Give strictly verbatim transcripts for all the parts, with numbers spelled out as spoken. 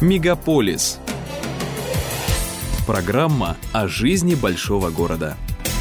Мегаполис. Программа о жизни большого города.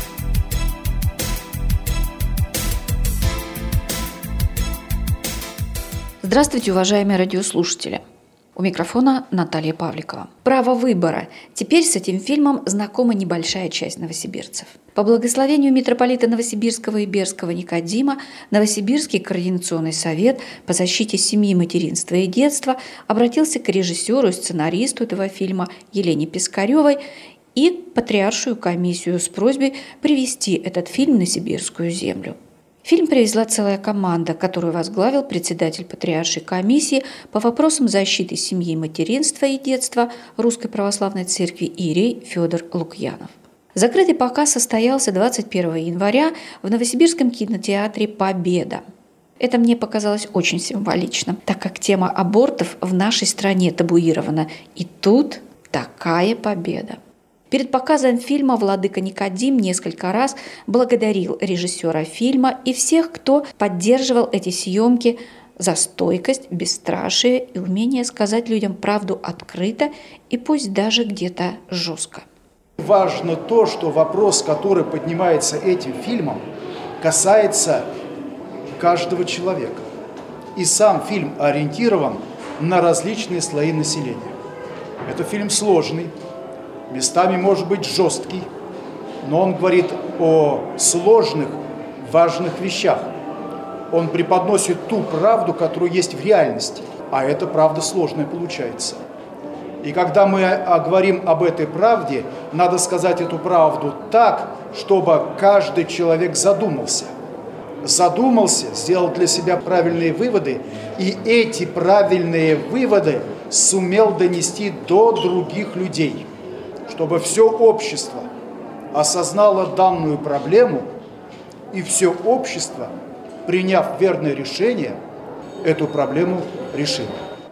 Здравствуйте, уважаемые радиослушатели. У микрофона Наталья Павликова. «Право выбора». Теперь с этим фильмом знакома небольшая часть новосибирцев. По благословению митрополита Новосибирского и Берского Никодима Новосибирский координационный совет по защите семьи, материнства и детства обратился к режиссеру и сценаристу этого фильма Елене Пискаревой и Патриаршую комиссию с просьбой привести этот фильм на сибирскую землю. Фильм привезла целая команда, которую возглавил председатель Патриаршей комиссии по вопросам защиты семьи, материнства и детства Русской Православной Церкви иерей Федор Лукьянов. Закрытый показ состоялся двадцать первого января в Новосибирском кинотеатре «Победа». Это мне показалось очень символично, так как тема абортов в нашей стране табуирована. И тут такая победа. Перед показом фильма владыка Никодим несколько раз благодарил режиссера фильма и всех, кто поддерживал эти съемки, за стойкость, бесстрашие и умение сказать людям правду открыто и пусть даже где-то жестко. Важно то, что вопрос, который поднимается этим фильмом, касается каждого человека. И сам фильм ориентирован на различные слои населения. Это фильм сложный. Местами может быть жесткий, но он говорит о сложных, важных вещах. Он преподносит ту правду, которая есть в реальности, а эта правда сложная получается. И когда мы говорим об этой правде, надо сказать эту правду так, чтобы каждый человек задумался. Задумался, сделал для себя правильные выводы, и эти правильные выводы сумел донести до других людей. Чтобы все общество осознало данную проблему, и все общество, приняв верное решение, эту проблему решило.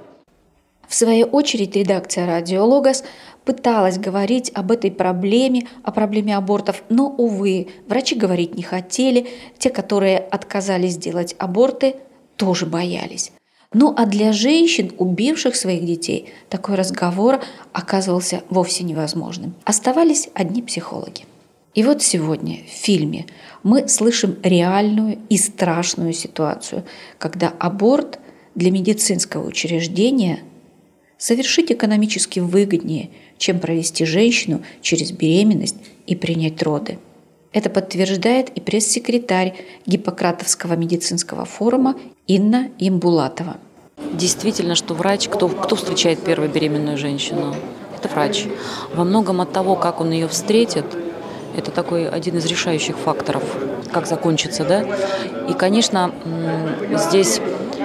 В свою очередь редакция «Радио Логос» пыталась говорить об этой проблеме, о проблеме абортов, но, увы, врачи говорить не хотели, те, которые отказались делать аборты, тоже боялись. Ну а для женщин, убивших своих детей, такой разговор оказывался вовсе невозможным. Оставались одни психологи. И вот сегодня в фильме мы слышим реальную и страшную ситуацию, когда аборт для медицинского учреждения совершить экономически выгоднее, чем провести женщину через беременность и принять роды. Это подтверждает и пресс-секретарь Гиппократовского медицинского форума Инна Ямбулатова. Действительно, что врач, кто, кто встречает первую беременную женщину? Это врач. Во многом от того, как он ее встретит, это такой один из решающих факторов, как закончится, да? И, конечно, здесь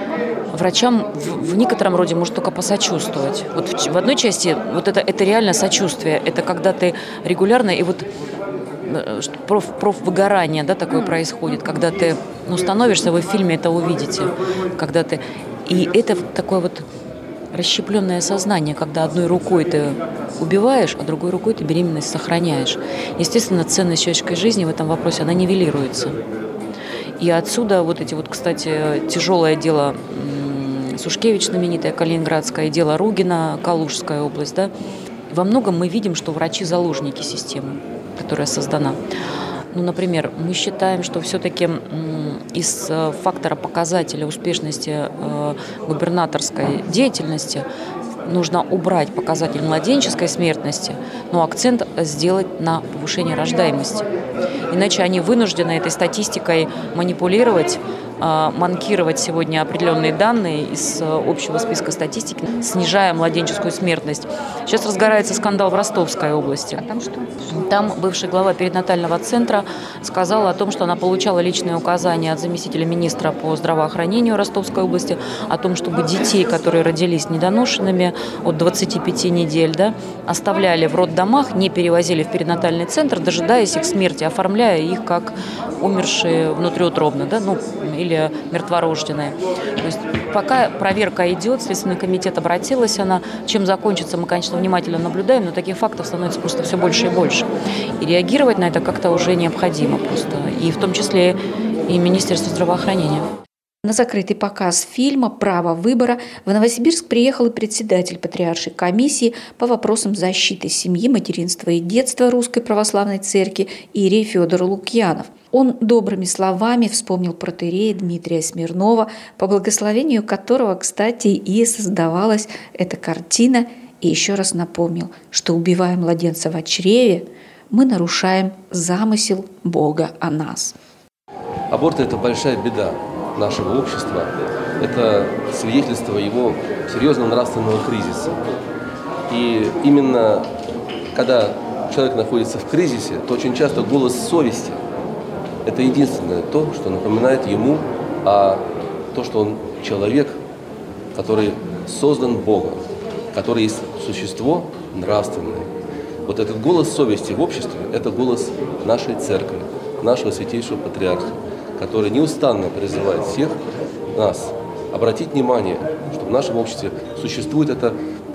врачам в, в некотором роде может только посочувствовать. Вот в, в одной части вот это, это реально сочувствие, это когда ты регулярно и вот проф, профвыгорание, да, такое происходит, когда ты ну, становишься, вы в фильме это увидите, когда ты... И это такое вот расщепленное сознание, когда одной рукой ты убиваешь, а другой рукой ты беременность сохраняешь. Естественно, ценность человеческой жизни в этом вопросе, она нивелируется. И отсюда вот эти вот, кстати, тяжелое дело Сушкевич, знаменитое калининградское, дело Ругина, Калужская область, да, во многом мы видим, что врачи заложники системы, которая создана. Ну, например, мы считаем, что все-таки из фактора показателя успешности губернаторской деятельности нужно убрать показатель младенческой смертности, но акцент сделать на повышение рождаемости. Иначе они вынуждены этой статистикой манипулировать, манкировать сегодня определенные данные из общего списка статистики, снижая младенческую смертность. Сейчас разгорается скандал в Ростовской области. А там что? Там бывший глава перинатального центра сказала о том, что она получала личные указания от заместителя министра по здравоохранению Ростовской области о том, чтобы детей, которые родились недоношенными от двадцати пяти недель, да, оставляли в роддомах, не перевозили в перинатальный центр, дожидаясь их смерти, оформляя их как умершие внутриутробно, да, ну, или мертворожденные. То есть пока проверка идет, Следственный комитет обратилась, она, чем закончится, мы, конечно, внимательно наблюдаем, но таких фактов становится просто все больше и больше. И реагировать на это как-то уже необходимо просто, и в том числе и Министерство здравоохранения. На закрытый показ фильма «Право выбора» в Новосибирск приехал и председатель Патриаршей комиссии по вопросам защиты семьи, материнства и детства Русской Православной Церкви иерей Федор Лукьянов. Он добрыми словами вспомнил протоиерея Дмитрия Смирнова, по благословению которого, кстати, и создавалась эта картина, и еще раз напомнил, что, убивая младенца в чреве, мы нарушаем замысел Бога о нас. Аборт – это большая беда нашего общества. Это свидетельство его серьезного нравственного кризиса. И именно когда человек находится в кризисе, то очень часто голос совести – это единственное то, что напоминает ему о том, что он человек, который создан Богом, который есть существо нравственное. Вот этот голос совести в обществе – это голос нашей церкви, нашего святейшего патриарха, который неустанно призывает всех нас обратить внимание, что в нашем обществе существует эта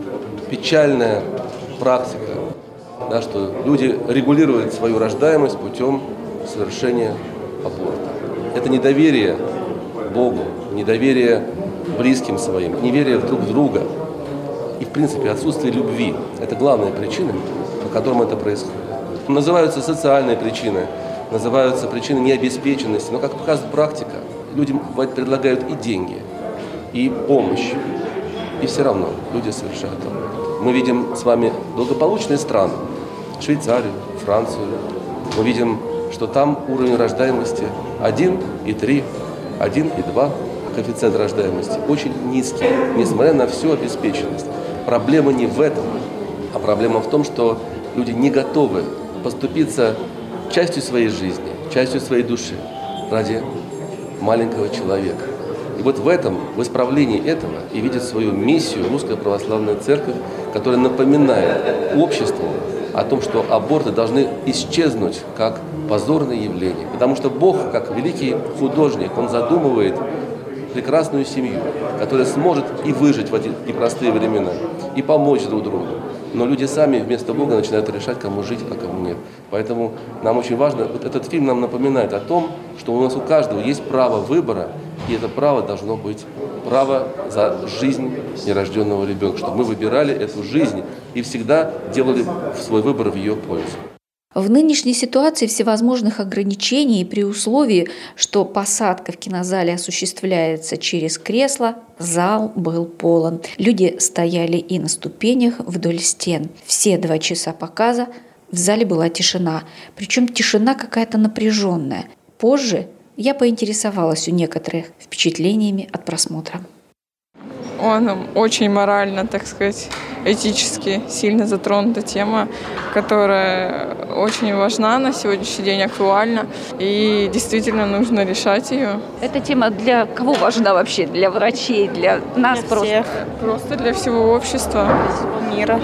печальная практика, да, что люди регулируют свою рождаемость путем совершения аборта. Это недоверие Богу, недоверие близким своим, неверие друг в друга и, в принципе, отсутствие любви. Это главная причина, по которым это происходит. Называются социальные причины, называются причины необеспеченности, но, как показывает практика, людям предлагают и деньги, и помощь, и все равно люди совершают аборт. Мы видим с вами благополучные страны, Швейцарию, Францию. Мы видим, что там уровень рождаемости один и три, один и два, коэффициент рождаемости очень низкий, несмотря на всю обеспеченность. Проблема не в этом, а проблема в том, что люди не готовы поступиться частью своей жизни, частью своей души ради маленького человека. И вот в этом, в исправлении этого и видит свою миссию Русская Православная Церковь, которая напоминает обществу о том, что аборты должны исчезнуть как позорное явление. Потому что Бог, как великий художник, Он задумывает прекрасную семью, которая сможет и выжить в эти непростые времена, и помочь друг другу. Но люди сами вместо Бога начинают решать, кому жить, а кому нет. Поэтому нам очень важно, вот этот фильм нам напоминает о том, что у нас у каждого есть право выбора, и это право должно быть право за жизнь нерожденного ребенка, чтобы мы выбирали эту жизнь и всегда делали свой выбор в ее пользу. В нынешней ситуации всевозможных ограничений и при условии, что посадка в кинозале осуществляется через кресло, зал был полон. Люди стояли и на ступенях вдоль стен. Все два часа показа в зале была тишина, причем тишина какая-то напряженная. Позже я поинтересовалась у некоторых впечатлениями от просмотра. Он очень морально, так сказать, этически сильно затронута тема, которая очень важна на сегодняшний день, актуальна, и действительно нужно решать ее. Эта тема для кого важна вообще? Для врачей, для нас для просто? Всех. Просто для всего общества. Для всего мира.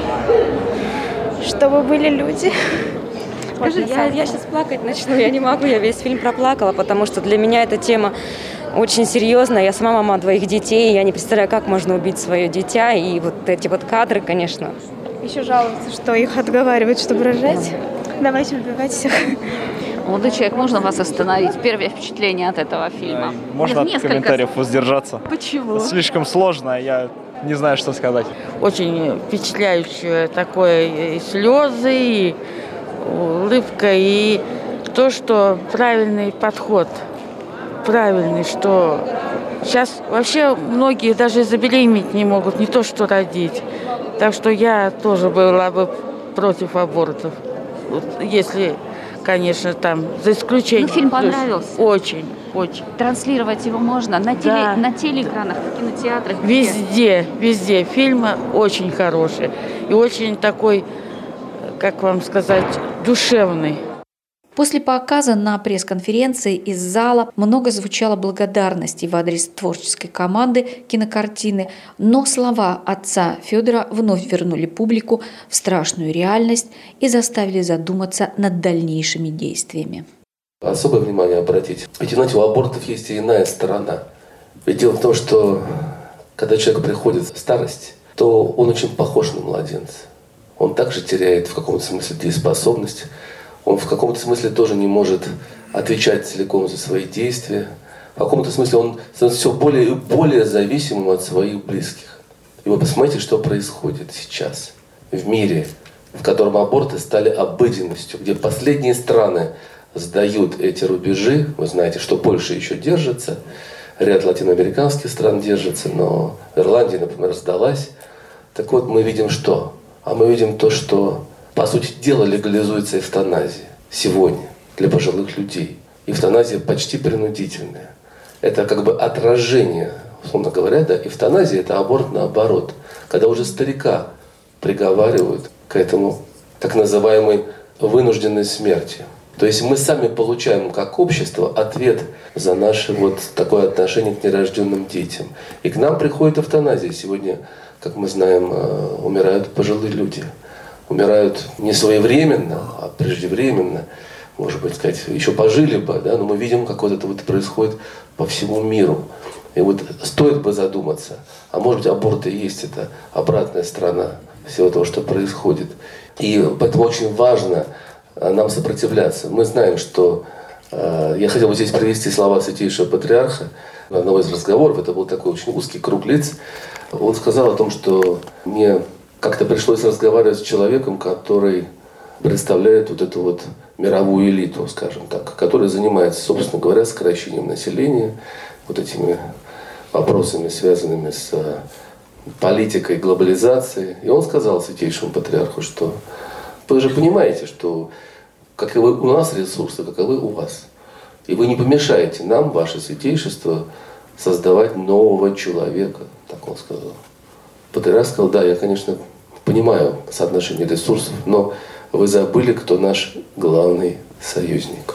Чтобы были люди. Скажи, я, я сейчас плакать начну, я не могу, я весь фильм проплакала, потому что для меня эта тема очень серьезная. Я сама мама двоих детей, я не представляю, как можно убить свое дитя, и вот эти вот кадры, конечно. Еще жалуются, что их отговаривают, чтобы рожать. Давайте убивать всех. Молодой человек, можно вас остановить? Первое впечатление от этого фильма? Можно Нет, от комментариев воздержаться. Почему? Это слишком сложно, я не знаю, что сказать. Очень впечатляющее такое и слезы, и улыбка, и то, что правильный подход, правильный, что сейчас вообще многие даже забеременеть не могут, не то что родить. Так что я тоже была бы против абортов, если, конечно, там, за исключением. Ну, фильм понравился? Очень, очень. Транслировать его можно на, теле, да. на телеэкранах, в кинотеатрах? Везде, везде. Фильмы очень хорошие и очень такой, как вам сказать, душевный. После показа на пресс-конференции из зала много звучало благодарностей в адрес творческой команды кинокартины, но слова отца Федора вновь вернули публику в страшную реальность и заставили задуматься над дальнейшими действиями. Особое внимание обратить. Ведь, знаете, у абортов есть и иная сторона. Ведь дело в том, что когда человек приходит в старость, то он очень похож на младенца. Он также теряет в каком-то смысле дееспособность. Он в каком-то смысле тоже не может отвечать целиком за свои действия. в каком-то смысле он становится все более и более зависимым от своих близких. И вы посмотрите, что происходит сейчас в мире, в котором аборты стали обыденностью, где последние страны сдают эти рубежи. Вы знаете, что Польша еще держится, ряд латиноамериканских стран держится, но Ирландия, например, сдалась. Так вот, мы видим что? А мы видим то, что, по сути дела, легализуется эвтаназия сегодня для пожилых людей. Эвтаназия почти принудительная. Это как бы отражение, условно говоря, да, эвтаназия – это аборт наоборот. Когда уже старика приговаривают к этому так называемой вынужденной смерти. То есть мы сами получаем как общество ответ за наше вот такое отношение к нерожденным детям. И к нам приходит эвтаназия. Сегодня, как мы знаем, умирают пожилые люди. Умирают не своевременно, а преждевременно. Может быть, сказать, еще пожили бы, да, но мы видим, как вот это вот происходит по всему миру. И вот стоит бы задуматься, а может быть, аборты и есть это обратная сторона всего того, что происходит. И поэтому очень важно нам сопротивляться. Мы знаем, что... Э, я хотел бы здесь привести слова Святейшего Патриарха на одного из разговоров. Это был такой очень узкий круг лиц. Он сказал о том, что мне как-то пришлось разговаривать с человеком, который представляет вот эту вот мировую элиту, скажем так, которая занимается, собственно говоря, сокращением населения, вот этими вопросами, связанными с политикой глобализации. И он сказал Святейшему Патриарху, что вы же понимаете, что каковы у нас ресурсы, каковы у вас. И вы не помешаете нам, ваше святейшество, создавать нового человека, так он сказал. Патриарх сказал, да, я, конечно, понимаю соотношение ресурсов, но вы забыли, кто наш главный союзник.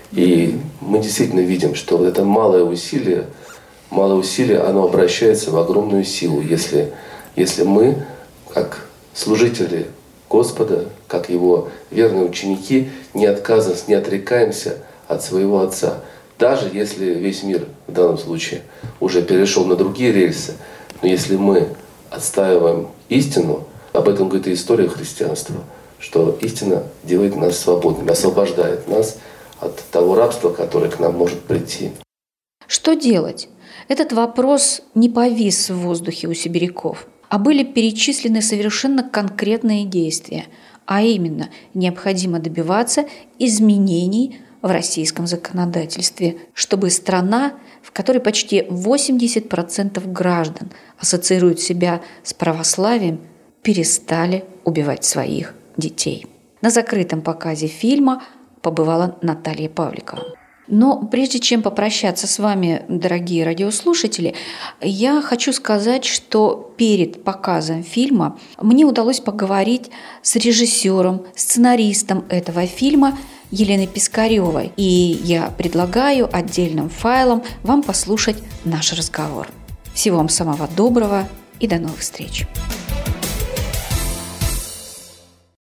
И мы действительно видим, что вот это малое усилие, малое усилие, оно обращается в огромную силу, если, если мы, как служители Господа, как Его верные ученики, не отказываемся, не отрекаемся от своего Отца. Даже если весь мир в данном случае уже перешел на другие рельсы, но если мы отстаиваем истину, об этом говорит и история христианства, что истина делает нас свободными, освобождает нас от того рабства, которое к нам может прийти. Что делать? Этот вопрос не повис в воздухе у сибиряков, а были перечислены совершенно конкретные действия, а именно необходимо добиваться изменений в российском законодательстве, чтобы страна, в которой почти восемьдесят процентов граждан ассоциируют себя с православием, перестали убивать своих детей. На закрытом показе фильма побывала Наталья Павликова. Но прежде чем попрощаться с вами, дорогие радиослушатели, я хочу сказать, что перед показом фильма мне удалось поговорить с режиссером, сценаристом этого фильма Еленой Пискаревой. И я предлагаю отдельным файлом вам послушать наш разговор. Всего вам самого доброго и до новых встреч!